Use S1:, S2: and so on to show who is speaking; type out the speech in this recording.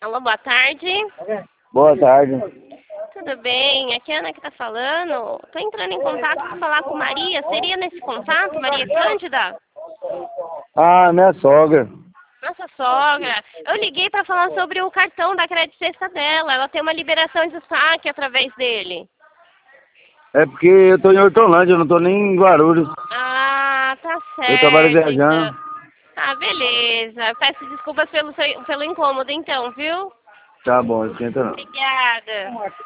S1: Alô, boa tarde.
S2: Boa tarde.
S1: Tudo bem? Aqui é a Ana que tá falando. Tô entrando em contato para falar com Maria. Seria nesse contato, Maria Cândida?
S2: Ah, minha sogra.
S1: Nossa sogra. Eu liguei para falar sobre o cartão da Crédito Sexta dela. Ela tem uma liberação de saque através dele.
S2: É porque eu tô em Hortolândia, eu não tô nem em Guarulhos.
S1: Ah, tá
S2: Eu trabalho
S1: certo,
S2: viajando.
S1: então. Ah, beleza. Peço desculpas pelo incômodo, então, viu?
S2: Tá bom, esquenta não.
S1: Obrigada.